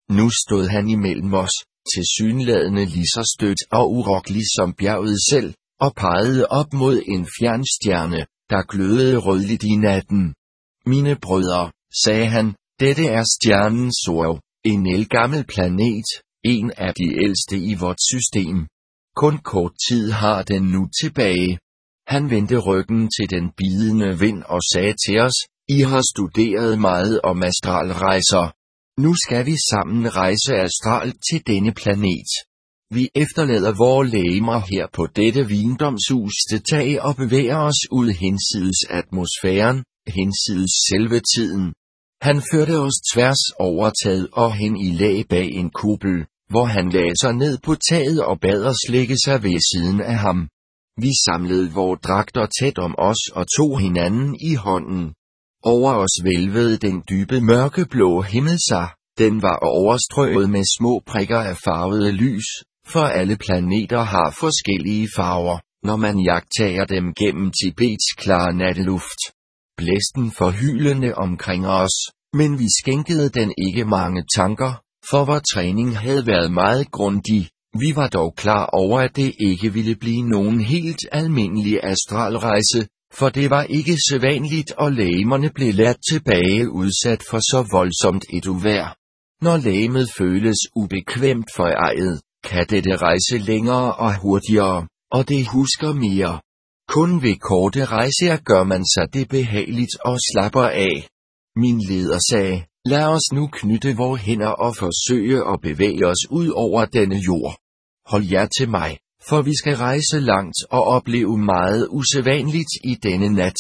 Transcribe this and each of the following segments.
Nu stod han imellem os, tilsyneladende lige så stødt og urokkelig som bjerget selv, og pegede op mod en fjern stjerne, der glødede rødligt i natten. Mine brødre, sagde han, dette er stjernen Sorv, en ældgammel planet, en af de ældste i vort system. Kun kort tid har den nu tilbage. Han vendte ryggen til den bidende vind og sagde til os, I har studeret meget om astralrejser. Nu skal vi sammen rejse astralt til denne planet. Vi efterlader vore legemer her på dette vindomshuste tag og bevæger os ud hinsides atmosfæren, hinsides selve tiden. Han førte os tværs over taget og hen i lag bag en kuppel, hvor han lagde sig ned på taget og bad os lægge sig ved siden af ham. Vi samlede vore dragter tæt om os og tog hinanden i hånden. Over os hvælvede den dybe mørkeblå himmel sig. Den var overstrøget med små prikker af farvede lys, for alle planeter har forskellige farver, når man jagttager dem gennem Tibets klare natteluft. Blæsten forhylende omkring os, men vi skænkede den ikke mange tanker, for vor træning havde været meget grundig. Vi var dog klar over, at det ikke ville blive nogen helt almindelig astralrejse, for det var ikke sædvanligt, og legemerne blev ladt tilbage udsat for så voldsomt et uvejr. Når legemet føles ubekvemt for ejet, kan dette rejse længere og hurtigere, og det husker mere. Kun ved korte rejser gør man sig det behageligt og slapper af. Min leder sagde, lad os nu knytte vore hænder og forsøge at bevæge os ud over denne jord. Hold jer til mig, for vi skal rejse langt og opleve meget usædvanligt i denne nat.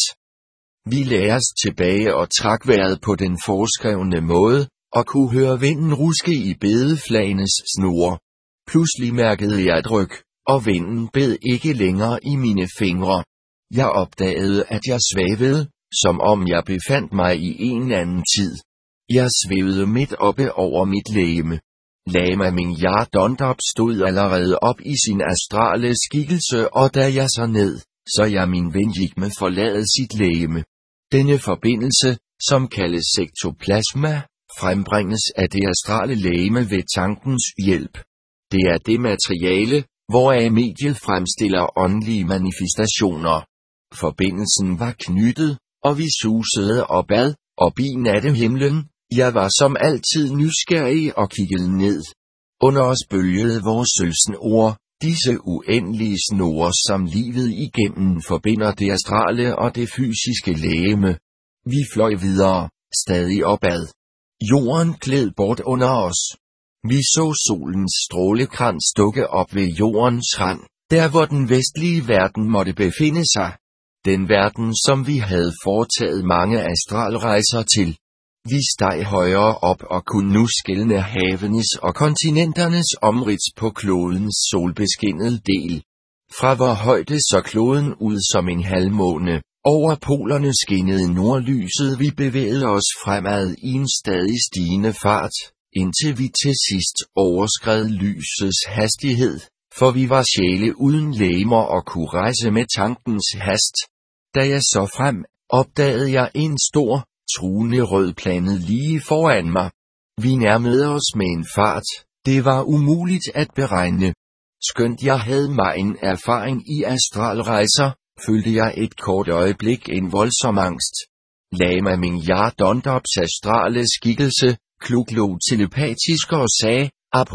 Vi lagde os tilbage og trak vejret på den foreskrevne måde, og kunne høre vinden ruske i bedeflagenes snore. Pludselig mærkede jeg et ryk, og vinden bed ikke længere i mine fingre. Jeg opdagede, at jeg svævede, som om jeg befandt mig i en anden tid. Jeg svævede midt oppe over mit legeme. Lama Mingyar Dondop stod allerede op i sin astrale skikkelse, og da jeg så ned, så jeg min ven gik med forlade sit legeme. Denne forbindelse, som kaldes sektoplasma, frembringes af det astrale legeme ved tankens hjælp. Det er det materiale, hvoraf mediet fremstiller åndelige manifestationer. Forbindelsen var knyttet, og vi susede opad, op i nattehimlen. Jeg var som altid nysgerrig og kiggede ned. Under os bølgede vores sølvsnore, disse uendelige snore, som livet igennem forbinder det astrale og det fysiske legeme. Vi fløj videre, stadig opad. Jorden gled bort under os. Vi så solens strålekrans dukke op ved jordens rand, der hvor den vestlige verden måtte befinde sig. Den verden, som vi havde foretaget mange astralrejser til. Vi steg højere op og kunne nu skelne havenes og kontinenternes omrids på klodens solbeskinnede del. Fra vor højde så kloden ud som en halvmåne. Over polerne skinnede nordlyset. Vi bevægede os fremad i en stadig stigende fart, indtil vi til sidst overskred lysets hastighed, for vi var sjæle uden legemer og kunne rejse med tankens hast. Da jeg så frem, opdagede jeg en stor, truende rød planet lige foran mig. Vi nærmede os med en fart, det var umuligt at beregne. Skønt jeg havde megen erfaring i astralrejser, følte jeg et kort øjeblik en voldsom angst. Lama Mingyar Dondops astrale skikkelse, kluglod telepatisk og sagde,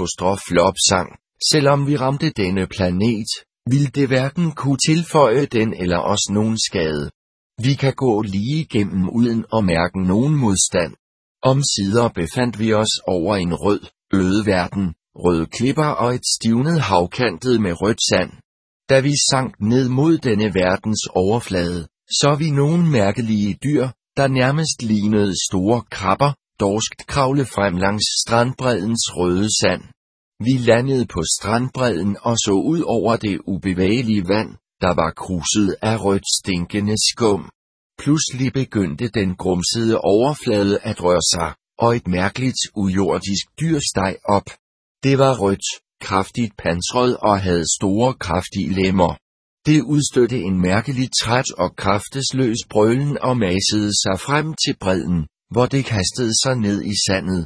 !sang, selvom vi ramte denne planet, ville det hverken kunne tilføje den eller os nogen skade. Vi kan gå lige igennem uden at mærke nogen modstand. Omsider befandt vi os over en rød, øde verden, røde klipper og et stivnet hav kantet med rødt sand. Da vi sank ned mod denne verdens overflade, så vi nogle mærkelige dyr, der nærmest lignede store krabber, dorskt kravle frem langs strandbreddens røde sand. Vi landede på strandbredden og så ud over det ubevægelige vand, der var kruset af rødt stinkende skum. Pludselig begyndte den grumsede overflade at røre sig, og et mærkeligt ujordisk dyr steg op. Det var rødt, kraftigt pansret og havde store kraftige lemmer. Det udstødte en mærkelig træt og kraftesløs brølen og masede sig frem til bredden, hvor det kastede sig ned i sandet.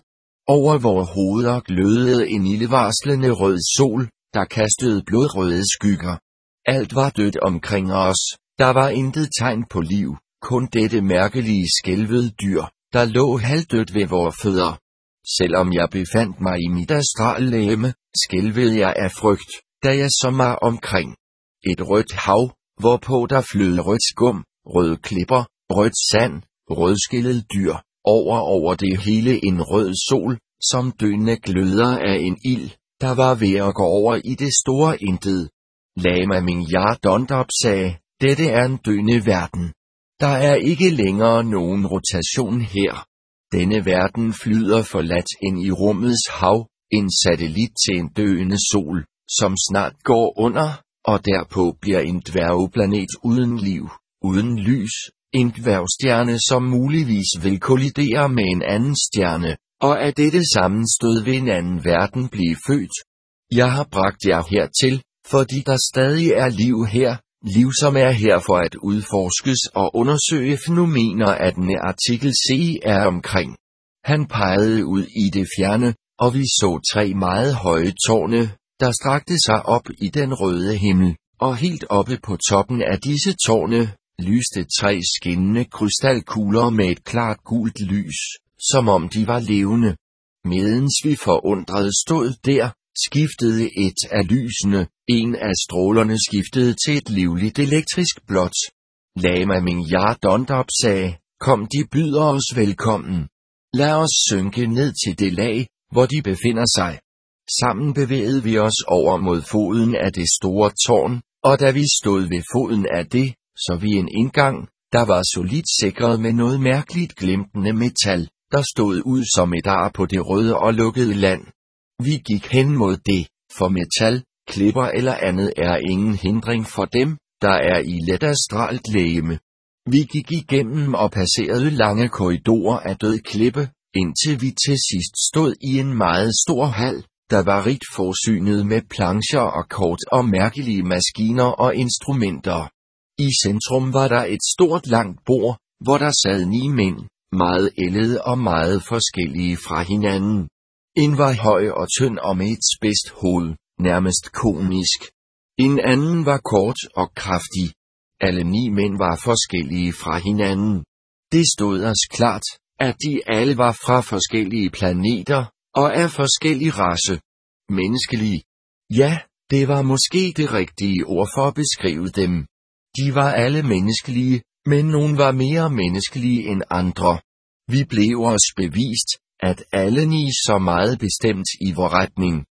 Over vore hoveder glødede en ildevarslende rød sol, der kastede blodrøde skygger. Alt var dødt omkring os, der var intet tegn på liv, kun dette mærkelige skælvede dyr, der lå halvdødt ved vore fødder. Selvom jeg befandt mig i mit astrallegeme, skælvede jeg af frygt, da jeg så mig omkring. Et rødt hav, hvorpå der flød rødt skum, røde klipper, rødt sand, rødskællet dyr, over det hele en rød sol, som døende gløder af en ild, der var ved at gå over i det store intet. Lama Mingya Dondop sagde, dette er en døende verden. Der er ikke længere nogen rotation her. Denne verden flyder forladt ind i rummets hav, en satellit til en døende sol, som snart går under, og derpå bliver en dværgplanet uden liv, uden lys, en dværgstjerne som muligvis vil kollidere med en anden stjerne, og af dette sammenstød vil en anden verden blive født. Jeg har bragt jer hertil, fordi der stadig er liv her, liv som er her for at udforskes og undersøge fænomener af den artikel C er omkring. Han pegede ud i det fjerne, og vi så 3 meget høje tårne, der strakte sig op i den røde himmel, og helt oppe på toppen af disse tårne, lyste 3 skinnende krystalkugler med et klart gult lys, som om de var levende. Medens vi forundret stod der, skiftede et af lysene, en af strålerne skiftede til et livligt elektrisk blåt. Lama Mingya Dondop sagde, kom, de byder os velkommen. Lad os synke ned til det lag, hvor de befinder sig. Sammen bevægede vi os over mod foden af det store tårn, og da vi stod ved foden af det, så vi en indgang, der var solidt sikret med noget mærkeligt glimtende metal, der stod ud som et ar på det røde og lukkede land. Vi gik hen mod det, for metal, klipper eller andet er ingen hindring for dem, der er i let astralt legeme. Vi gik igennem og passerede lange korridorer af død klippe, indtil vi til sidst stod i en meget stor hal, der var rigt forsynet med plancher og kort og mærkelige maskiner og instrumenter. I centrum var der et stort langt bord, hvor der sad 9 mænd, meget ældede og meget forskellige fra hinanden. En var høj og tynd og med et spidst hoved, nærmest konisk. En anden var kort og kraftig. Alle 9 mænd var forskellige fra hinanden. Det stod os klart, at de alle var fra forskellige planeter, og af forskellig race. Menneskelige. Ja, det var måske det rigtige ord for at beskrive dem. De var alle menneskelige, men nogle var mere menneskelige end andre. Vi blev os bevist, at alle 9 så meget bestemt i vor retning.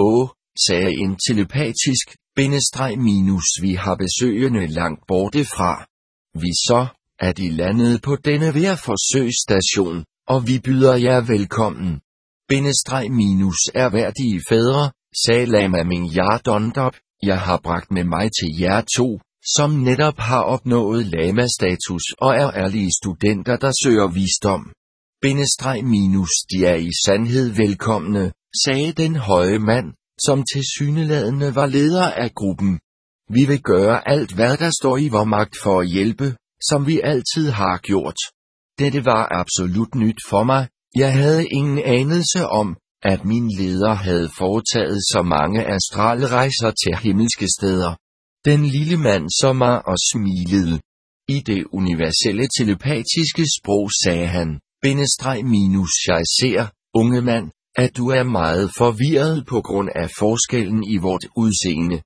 Sagde en telepatisk, vi har besøgende langt borte fra. Vi så, at I landede på denne vejrforsøgsstation, og vi byder jer velkommen. Er værdige fædre, sagde Lama Mingya Dondop, jeg har bragt med mig til jer 2, som netop har opnået lama-status og er ærlige studenter, der søger visdom. De er i sandhed velkomne, sagde den høje mand, som tilsyneladende var leder af gruppen. Vi vil gøre alt, hvad der står i vor magt for at hjælpe, som vi altid har gjort. Dette var absolut nyt for mig. Jeg havde ingen anelse om, at min leder havde foretaget så mange astralrejser til himmelske steder. Den lille mand så mig og smilede. I det universelle telepatiske sprog sagde han, jeg ser, unge mand, at du er meget forvirret på grund af forskellen i vort udseende.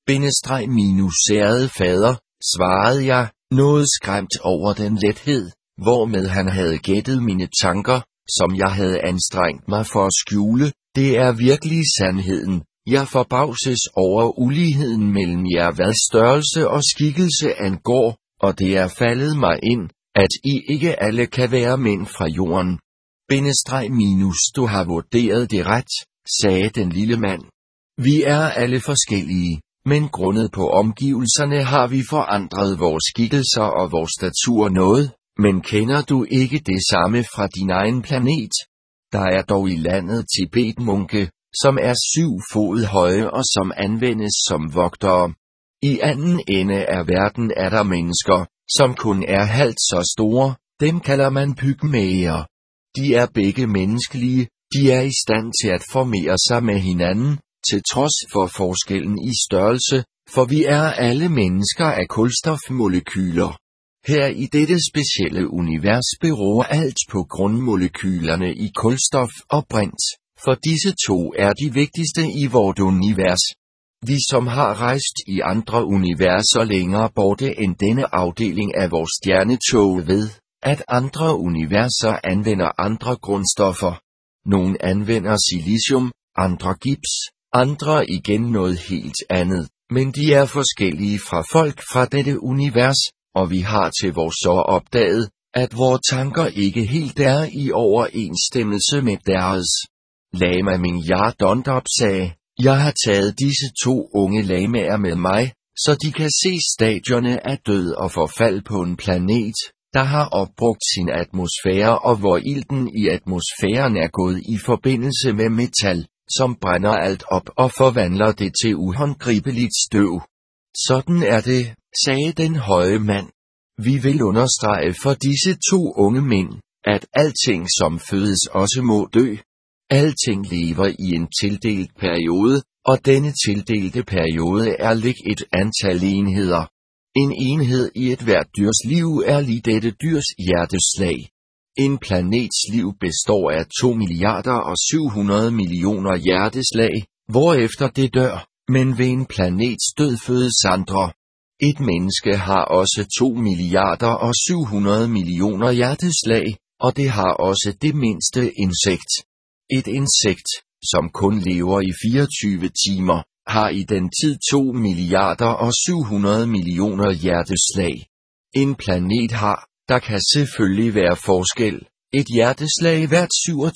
Ærede fader, svarede jeg, noget skræmt over den lethed, hvormed han havde gættet mine tanker, som jeg havde anstrengt mig for at skjule. Det er virkelig sandheden. Jeg forbavses over uligheden mellem jer, hvad størrelse og skikkelse angår, og det er faldet mig ind, at I ikke alle kan være mænd fra jorden. Du har vurderet det ret, sagde den lille mand. Vi er alle forskellige, men grundet på omgivelserne har vi forandret vores skikkelser og vores statur noget, men kender du ikke det samme fra din egen planet? Der er dog i landet Tibet-munke, som er 7 fod høje og som anvendes som vogtere. I anden ende af verden er der mennesker, som kun er halvt så store, dem kalder man pygmæer. De er begge menneskelige, De er i stand til at formere sig med hinanden, til trods for forskellen i størrelse, for vi er alle mennesker af kulstofmolekyler. Her i dette specielle univers beror alt på grundmolekylerne i kulstof og brint, for disse to er de vigtigste i vort univers. Vi som har rejst i andre universer længere borte end denne afdeling af vores stjernetog ved, at andre universer anvender andre grundstoffer. Nogle anvender silicium, andre gips, andre igen noget helt andet, men de er forskellige fra folk fra dette univers, og vi har til vores så opdaget, at vores tanker ikke helt er i overensstemmelse med deres. Lama Mingyar Dondop sagde, jeg har taget disse to unge lamaer med mig, så de kan se stadierne af død og forfald på en planet, der har opbrugt sin atmosfære og hvor ilten i atmosfæren er gået i forbindelse med metal, som brænder alt op og forvandler det til uhåndgribeligt støv. Sådan er det, sagde den høje mand. Vi vil understrege for disse to unge mænd, at alting som fødes også må dø. Alting lever i en tildelt periode, og denne tildelte periode er lig et antal enheder. En enhed i et hvert dyrs liv er lige dette dyrs hjerteslag. En planets liv består af 2 milliarder og 700 millioner hjerteslag, hvorefter det dør, men ved en planets død fødes andre. Et menneske har også 2 milliarder og 700 millioner hjerteslag, og det har også det mindste insekt. Et insekt, som kun lever i 24 timer, har i den tid 2 milliarder og 700 millioner hjerteslag. En planet har, der kan selvfølgelig være forskel, et hjerteslag hvert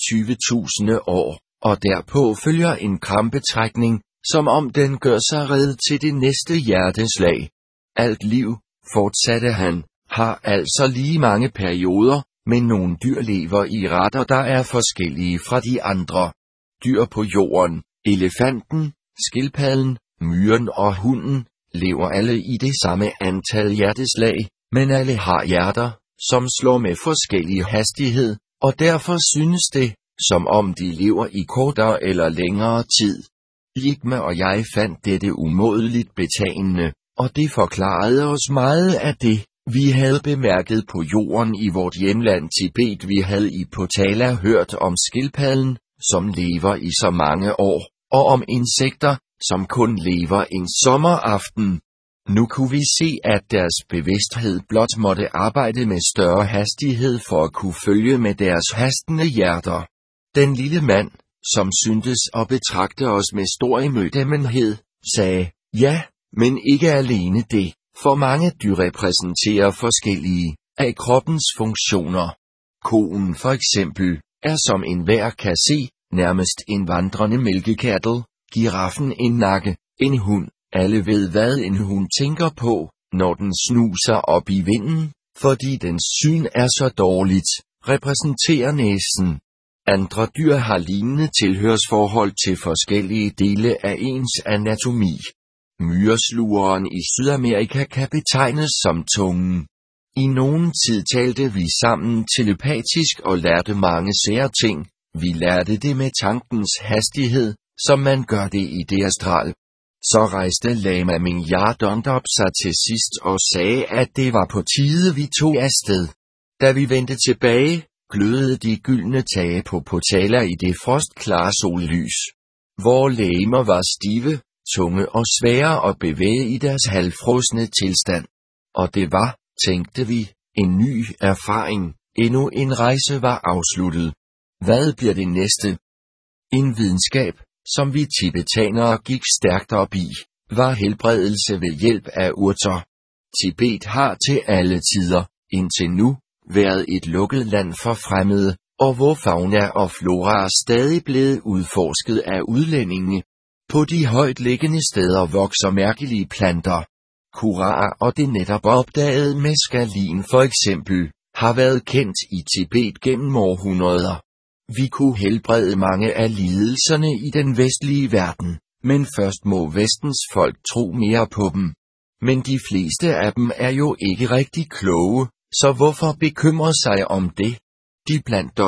27.000 år, og derpå følger en krampetrækning, som om den gør sig red til det næste hjerteslag. Alt liv, fortsatte han, har altså lige mange perioder, men nogle dyr lever i retter, der er forskellige fra de andre. Dyr på jorden, elefanten, skildpadden, myren og hunden, lever alle i det samme antal hjerteslag, men alle har hjerter, som slår med forskellig hastighed, og derfor synes det, som om de lever i kortere eller længere tid. Jigme og jeg fandt dette umådeligt betagende, og det forklarede os meget af det, vi havde bemærket på jorden i vort hjemland Tibet. Vi havde i Potala hørt om skildpadden, som lever i så mange år, og om insekter, som kun lever en sommeraften. Nu kunne vi se, at deres bevidsthed blot måtte arbejde med større hastighed for at kunne følge med deres hastende hjerter. Den lille mand, som syntes at betragte os med stor imødekommenhed, sagde, ja, men ikke alene det, for mange dyr repræsenterer forskellige af kroppens funktioner. Koen for eksempel, er som enhver kan se, nærmest en vandrende mælkekattel, giraffen en nakke, en hund. Alle ved hvad en hund tænker på, når den snuser op i vinden, fordi dens syn er så dårligt, repræsenterer næsen. Andre dyr har lignende tilhørsforhold til forskellige dele af ens anatomi. Myreslugeren i Sydamerika kan betegnes som tungen. I nogen tid talte vi sammen telepatisk og lærte mange sære ting. Vi lærte det med tankens hastighed, som man gør det i det astral. Så rejste Lama Mingyar Dondop sig til sidst og sagde, at det var på tide vi tog afsted. Da vi vendte tilbage, glødede de gyldne tage på Potala i det frostklare sollys. Vore legemer var stive, tunge og svære at bevæge i deres halvfrosne tilstand. Og det var, tænkte vi, en ny erfaring. Endnu en rejse var afsluttet. Hvad bliver det næste? En videnskab, som vi tibetanere gik stærkt op i, var helbredelse ved hjælp af urter. Tibet har til alle tider, indtil nu, været et lukket land for fremmede, og hvor fauna og flora er stadig blevet udforsket af udlændinge. På de højt liggende steder vokser mærkelige planter. Kuraer og det netop opdagede meskalin for eksempel, har været kendt i Tibet gennem århundreder. Vi kunne helbrede mange af lidelserne i den vestlige verden, men først må vestens folk tro mere på dem. Men de fleste af dem er jo ikke rigtig kloge, så hvorfor bekymre sig om det? De blandt os,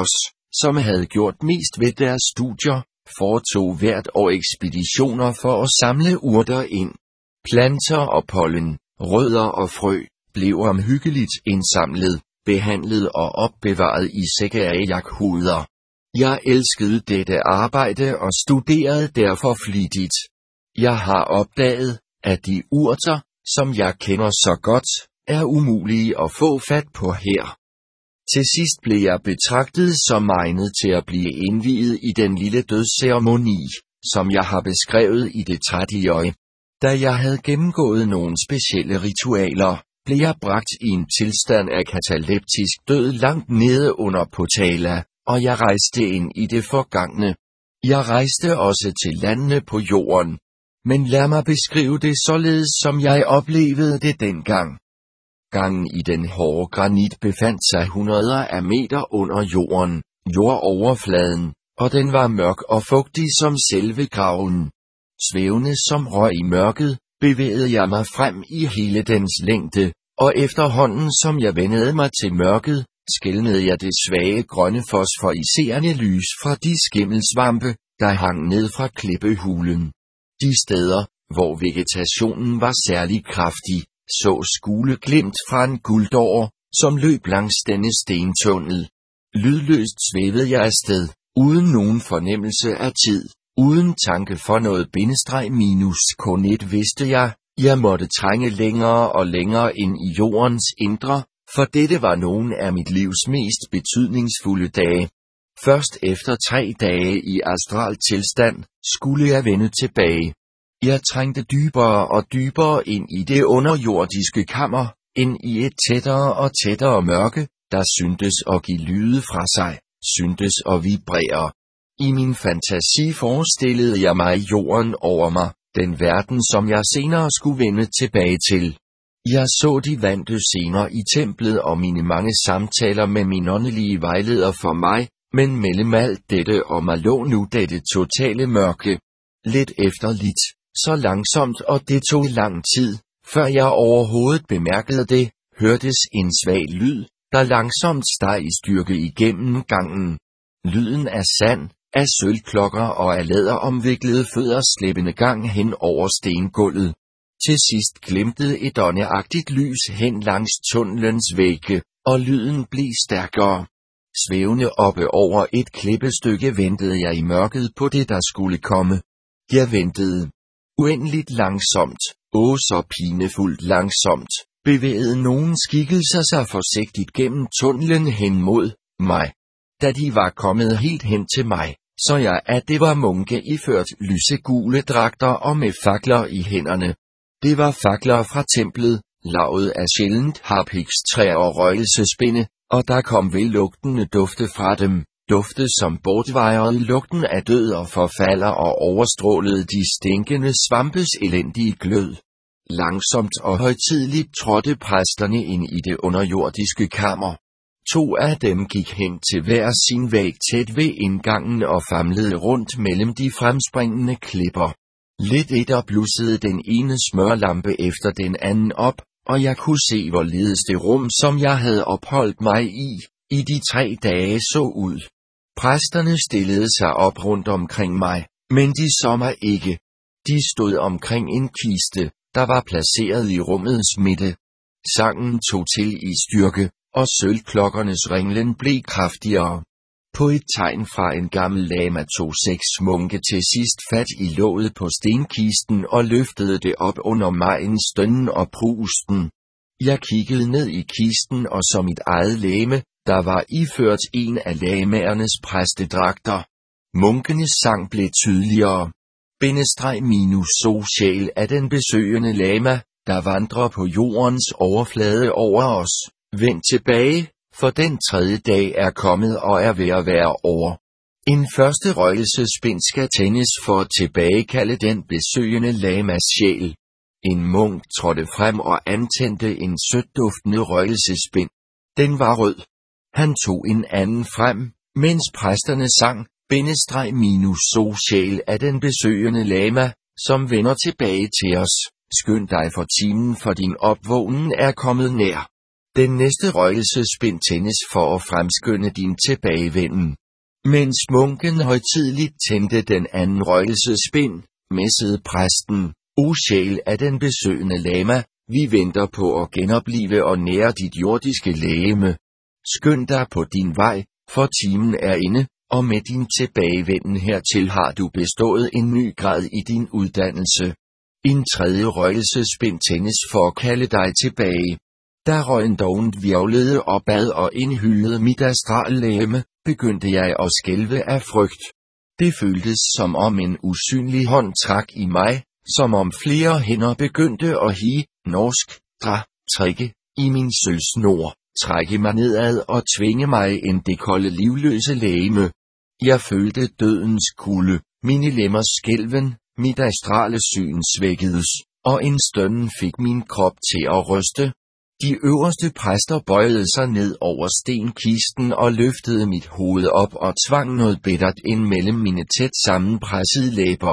som havde gjort mest ved deres studier, foretog hvert år ekspeditioner for at samle urter ind. Planter og pollen, rødder og frø, blev omhyggeligt indsamlet, behandlet og opbevaret i sække af jakhuder. Jeg elskede dette arbejde og studerede derfor flittigt. Jeg har opdaget, at de urter, som jeg kender så godt, er umulige at få fat på her. Til sidst blev jeg betragtet som egnet til at blive indviet i den lille dødsceremoni, som jeg har beskrevet i det 30. Da jeg havde gennemgået nogle specielle ritualer, blev jeg bragt i en tilstand af kataleptisk død langt nede under Potala, og jeg rejste ind i det forgangne. Jeg rejste også til landene på jorden. Men lad mig beskrive det således, som jeg oplevede det dengang. Gangen i den hårde granit befandt sig hundreder af meter under jorden, jordoverfladen, og den var mørk og fugtig som selve graven. Svævende som røg i mørket, bevægede jeg mig frem i hele dens længde, og efterhånden som jeg vendede mig til mørket, skelnede jeg det svage grønne fosforiserende lys fra de skimmelsvampe, der hang ned fra klippehulen. De steder, hvor vegetationen var særlig kraftig, så skule glimt fra en guldåre, som løb langs denne stentunnel. Lydløst svævede jeg afsted, uden nogen fornemmelse af tid, uden tanke for noget -kun et vidste jeg måtte trænge længere og længere ind i jordens indre, for dette var nogle af mit livs mest betydningsfulde dage. Først efter 3 dage i astral tilstand, skulle jeg vende tilbage. Jeg trængte dybere og dybere ind i det underjordiske kammer, ind i et tættere og tættere mørke, der syntes at give lyde fra sig, syntes at vibrere. I min fantasi forestillede jeg mig jorden over mig, den verden som jeg senere skulle vende tilbage til. Jeg så de vante scener i templet og mine mange samtaler med min åndelige vejleder for mig, men mellem alt dette og mig lå nu dette totale mørke. Lidt efter lidt, så langsomt og det tog lang tid, før jeg overhovedet bemærkede det, hørtes en svag lyd, der langsomt steg i styrke igennem gangen. Lyden af sand, af sølvklokker og af læderomviklede fødder slæbende gang hen over stengulvet. Til sidst glimtede et åndeagtigt lys hen langs tunnelens vægge, og lyden blev stærkere. Svævende oppe over et klippestykke ventede jeg i mørket på det, der skulle komme. Jeg ventede. Uendeligt langsomt, så pinefuldt langsomt, bevægede nogle skikkelser sig forsigtigt gennem tunnelen hen mod mig. Da de var kommet helt hen til mig, så jeg at det var munke iført lysegule dragter og med fakler i hænderne. Det var fakler fra templet, lavet af sjældent harpikstræ og røgelsespinde, og der kom vellugtende dufte fra dem, dufte som bortvejrede lugten af død og forfalder og overstrålede de stinkende svampes elendige glød. Langsomt og højtideligt trådte præsterne ind i det underjordiske kammer. 2 af dem gik hen til hver sin væg tæt ved indgangen og famlede rundt mellem de fremspringende klipper. Lidt etter blussede den ene smørlampe efter den anden op, og jeg kunne se hvorledes det rum, som jeg havde opholdt mig i de 3 dage så ud. Præsterne stillede sig op rundt omkring mig, men de så mig ikke. De stod omkring en kiste, der var placeret i rummets midte. Sangen tog til i styrke, og sølvklokkernes ringlen blev kraftigere. På et tegn fra en gammel lama tog 6 munke til sidst fat i låget på stenkisten og løftede det op under mig en stønnen og prusten. Jeg kiggede ned i kisten og så mit eget legeme, der var iført en af lamaernes præstedragter. Munkenes sang blev tydeligere. -sjæl af den besøgende lama, der vandrer på jordens overflade over os. Vend tilbage, for den 3. dag er kommet og er ved at være over. En første røgelsespind skal tændes for at tilbagekalde den besøgende lamas sjæl. En munk trådte frem og antændte en sødduftende røgelsespind. Den var rød. Han tog en anden frem, mens præsterne sang, -sjæl af den besøgende lama, som vender tilbage til os. Skynd dig, for timen for din opvågnen er kommet nær. Den næste røgelsespind tændes for at fremskynde din tilbagevenden. Mens munken højtideligt tændte den anden røgelsespind, messede præsten: O sjæl af den besøgende lama, vi venter på at genoplive og nære dit jordiske legeme. Skynd dig på din vej, for timen er inde, og med din tilbagevenden hertil har du bestået en ny grad i din uddannelse. En tredje røgelsespind tændes for at kalde dig tilbage. Da røgen dovent hvirvlede opad og indhyllede mit astrallegeme, begyndte jeg at skælve af frygt. Det føltes som om en usynlig hånd trak i mig, som om flere hænder begyndte at trække i min sølvsnor, trække mig nedad og tvinge mig ind det kolde livløse legeme. Jeg følte dødens kulde, mine lemmer skælven, mit astrale syn svækkedes, og en stønnen fik min krop til at ryste. De øverste præster bøjede sig ned over stenkisten og løftede mit hoved op og tvang noget bittert ind mellem mine tæt sammenpressede læber.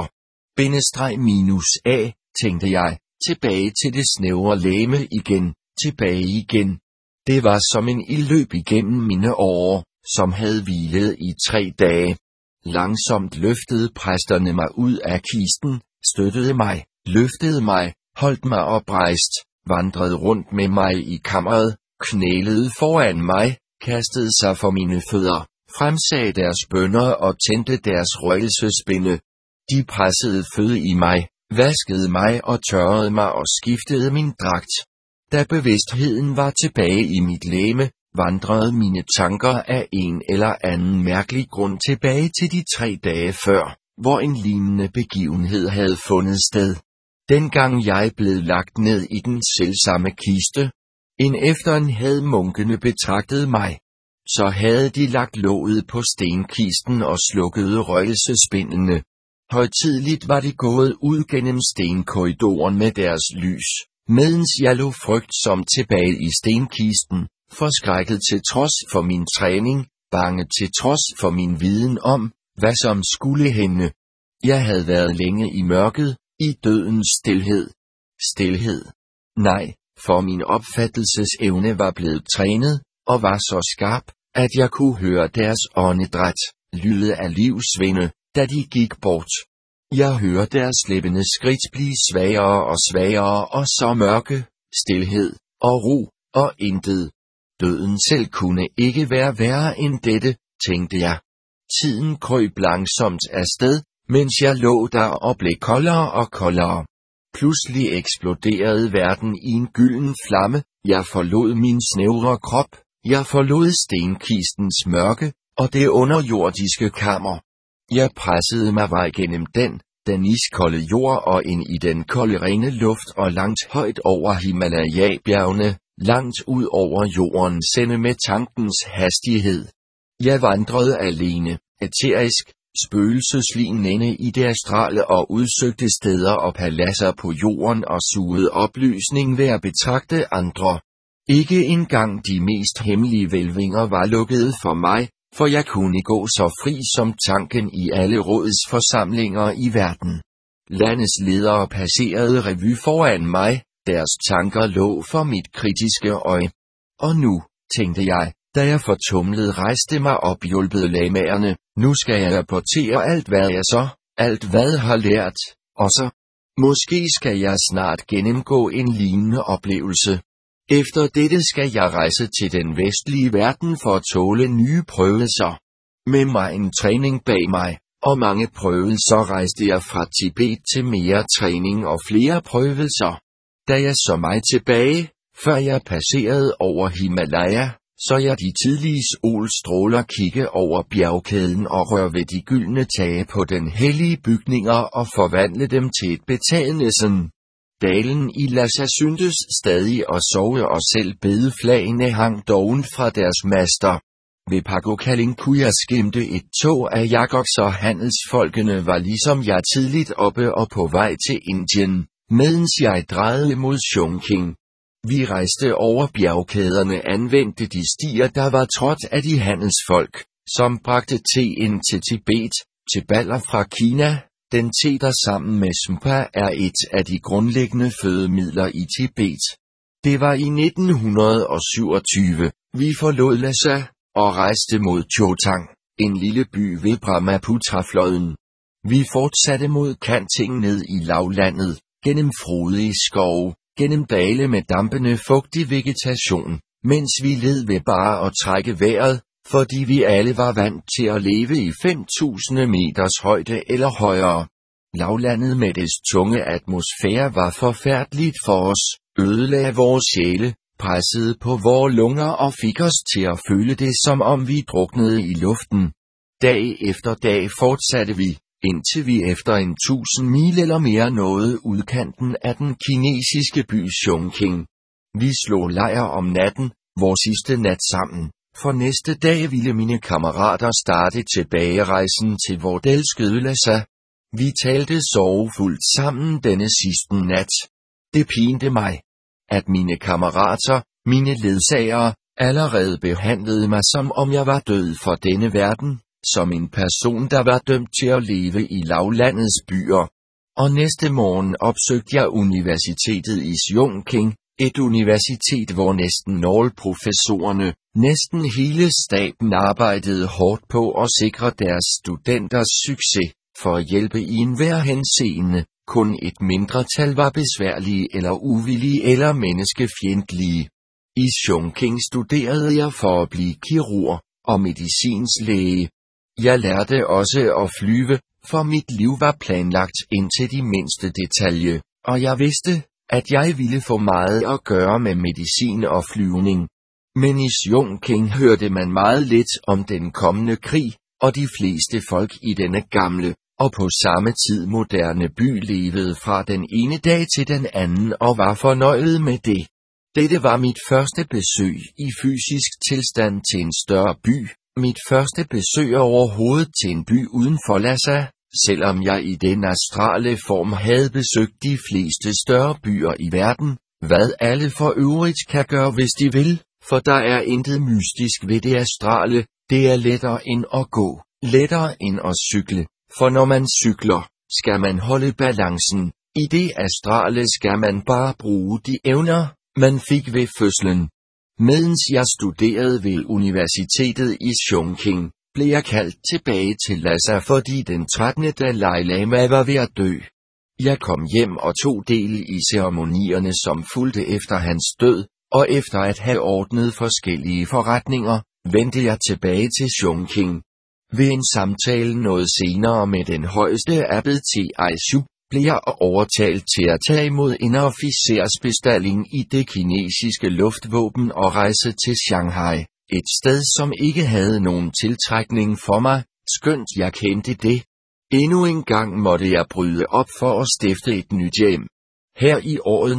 -A, tænkte jeg, tilbage til det snævre legeme igen, tilbage igen. Det var som en ildløb igennem mine årer, som havde hvilet i 3 dage. Langsomt løftede præsterne mig ud af kisten, støttede mig, løftede mig, holdt mig oprejst, vandrede rundt med mig i kammeret, knælede foran mig, kastede sig for mine fødder, fremsagde deres bønner og tændte deres røgelsespinde. De pressede fød i mig, vaskede mig og tørrede mig og skiftede min dragt. Da bevidstheden var tilbage i mit legeme, vandrede mine tanker af en eller anden mærkelig grund tilbage til de 3 dage før, hvor en lignende begivenhed havde fundet sted. Dengang jeg blev lagt ned i den selvsamme kiste. Efter havde munkene betragtet mig. Så havde de lagt låget på stenkisten og slukkede røgelsespindene. Højtideligt var de gået ud gennem stenkorridoren med deres lys, medens jeg lå frygtsomt tilbage i stenkisten, forskrækket til trods for min træning, bange til trods for min viden om, hvad som skulle hænde. Jeg havde været længe i mørket, i dødens stilhed. Stilhed. Nej, for min opfattelsesevne var blevet trænet, og var så skarp, at jeg kunne høre deres åndedræt, lyde af livsvinde, da de gik bort. Jeg hørte deres slæbende skridt blive svagere og svagere og så mørke, stilhed og ro og intet. Døden selv kunne ikke være værre end dette, tænkte jeg. Tiden krøb langsomt afsted, mens jeg lå der og blev koldere og koldere. Pludselig eksploderede verden i en gylden flamme, jeg forlod min snævre krop, jeg forlod stenkistens mørke, og det underjordiske kammer. Jeg pressede mig vej gennem den iskolde jord og ind i den kolde rene luft og langt højt over Himalaya-bjergene, langt ud over jorden sende med tankens hastighed. Jeg vandrede alene, æterisk, spøgelseslignende i det astrale og udsøgte steder og paladser på jorden og sugede oplysning ved at betragte andre. Ikke engang de mest hemmelige hvælvinger var lukkede for mig, for jeg kunne gå så fri som tanken i alle rådsforsamlinger i verden. Landets ledere passerede revy foran mig, deres tanker lå for mit kritiske øje. Og nu, tænkte jeg, da jeg fortumlet rejste mig op hjulpet lamaerne, nu skal jeg rapportere alt hvad har lært, og så, måske skal jeg snart gennemgå en lignende oplevelse. Efter dette skal jeg rejse til den vestlige verden for at tåle nye prøvelser. Med mig en træning bag mig, og mange prøvelser rejste jeg fra Tibet til mere træning og flere prøvelser. Da jeg så mig tilbage, før jeg passerede over Himalaya, så jeg de tidlige solstråler kigge over bjergkæden og røre ved de gyldne tage på den hellige bygninger og forvandle dem til et betagelsen. Dalen i Lhasa syntes stadig at sove og selv bedeflagene hang dovent fra deres master. Ved Pagokaling kunne jeg skimte et tog af Jagoks og handelsfolkene var ligesom jeg tidligt oppe og på vej til Indien, medens jeg drejede mod Chongqing. Vi rejste over bjergkæderne anvendte de stier der var trådt af de handelsfolk, som bragte te ind til Tibet, til baller fra Kina. Den te der sammen med smpa er et af de grundlæggende fødemidler i Tibet. Det var i 1927, vi forlod Lhasa og rejste mod Chotang, en lille by ved Brahmaputra-floden. Vi fortsatte mod Kanting ned i lavlandet, gennem frodige skove, gennem dale med dampende fugtig vegetation, mens vi led ved bare at trække vejret, fordi vi alle var vant til at leve i 5.000 meters højde eller højere. Lavlandet med dets tunge atmosfære var forfærdeligt for os, ødelagde vores sjæle, pressede på vores lunger og fik os til at føle det, som om vi druknede i luften. Dag efter dag fortsatte vi, indtil vi efter 1.000 mil eller mere nåede udkanten af den kinesiske by Chongqing. Vi slog lejr om natten, vores sidste nat sammen, for næste dag ville mine kammerater starte tilbagerejsen til vort elskede Lhasa. Vi talte sorgfuldt sammen denne sidste nat. Det pinte mig, at mine kammerater, mine ledsagere, allerede behandlede mig som om jeg var død for denne verden, som en person der var dømt til at leve i lavlandets byer. Og næste morgen opsøgte jeg universitetet i Chongqing, et universitet hvor næsten alle professorerne, næsten hele staben arbejdede hårdt på at sikre deres studenters succes. For at hjælpe i enhver henseende, kun et mindretal var besværlige eller uvillige eller menneskefjendtlige. I Chongqing studerede jeg for at blive kirurg og medicinlæge. Jeg lærte også at flyve, for mit liv var planlagt indtil de mindste detalje, og jeg vidste, at jeg ville få meget at gøre med medicin og flyvning. Men i Chongqing hørte man meget lidt om den kommende krig, og de fleste folk i denne gamle, og på samme tid moderne by levede fra den ene dag til den anden og var fornøjet med det. Dette var mit første besøg i fysisk tilstand til en større by, mit første besøg overhovedet til en by uden for Lhasa, selvom jeg i den astrale form havde besøgt de fleste større byer i verden, hvad alle for øvrigt kan gøre hvis de vil, for der er intet mystisk ved det astrale, det er lettere end at gå, lettere end at cykle. For når man cykler, skal man holde balancen, i det astrale skal man bare bruge de evner, man fik ved fødslen. Mens jeg studerede ved universitetet i Chongqing, blev jeg kaldt tilbage til Lhasa, fordi den 13. Dalai Lama var ved at dø. Jeg kom hjem og tog del i ceremonierne, som fulgte efter hans død, og efter at have ordnet forskellige forretninger, vendte jeg tilbage til Chongqing. Ved en samtale noget senere med den højeste abbed Taishu, blev jeg overtalt til at tage imod en officersbestilling i det kinesiske luftvåben og rejse til Shanghai, et sted som ikke havde nogen tiltrækning for mig, skønt jeg kendte det. Endnu en gang måtte jeg bryde op for at stifte et nyt hjem. Her i året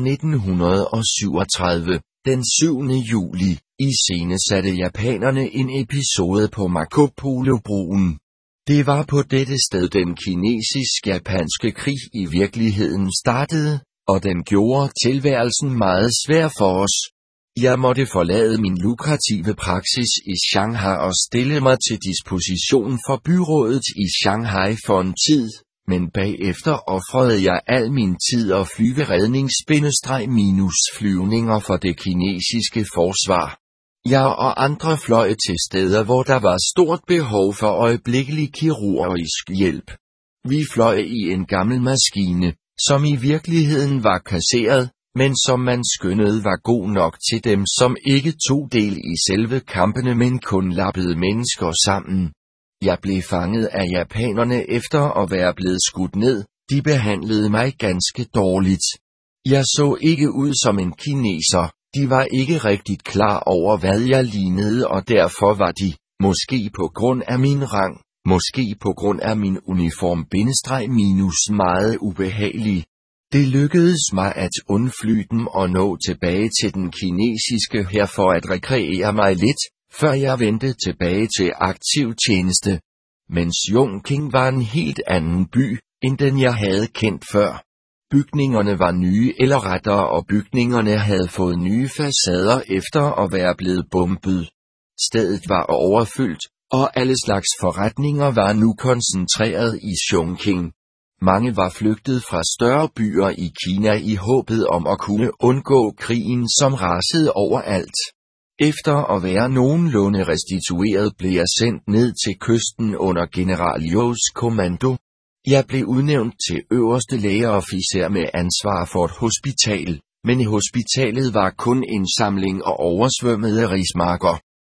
1937, den 7. juli, iscenesatte japanerne en episode på Marco Polo-broen. Det var på dette sted den kinesisk-japanske krig i virkeligheden startede, og den gjorde tilværelsen meget svær for os. Jeg måtte forlade min lukrative praksis i Shanghai og stille mig til disposition for byrådet i Shanghai for en tid, men bagefter ofrede jeg al min tid og flyverednings-flyvninger for det kinesiske forsvar. Jeg og andre fløj til steder, hvor der var stort behov for øjeblikkelig kirurgisk hjælp. Vi fløj i en gammel maskine, som i virkeligheden var kasseret, men som man skønnede var god nok til dem, som ikke tog del i selve kampene, men kun lappede mennesker sammen. Jeg blev fanget af japanerne efter at være blevet skudt ned, de behandlede mig ganske dårligt. Jeg så ikke ud som en kineser. De var ikke rigtig klar over hvad jeg lignede, og derfor var de, måske på grund af min rang, måske på grund af min uniform -, meget ubehagelige. Det lykkedes mig at undfly dem og nå tilbage til den kinesiske hær for at rekreere mig lidt, før jeg vendte tilbage til aktiv tjeneste. Men Chongqing var en helt anden by, end den jeg havde kendt før. Bygningerne var nye eller rettere, og bygningerne havde fået nye facader efter at være blevet bombet. Stedet var overfyldt, og alle slags forretninger var nu koncentreret i Chongqing. Mange var flygtet fra større byer i Kina i håbet om at kunne undgå krigen, som rasede overalt. Efter at være nogenlunde restitueret blev jeg sendt ned til kysten under general Joes kommando. Jeg blev udnævnt til øverste lægeofficer med ansvar for et hospital, men i hospitalet var kun en samling og oversvømmede rismarker.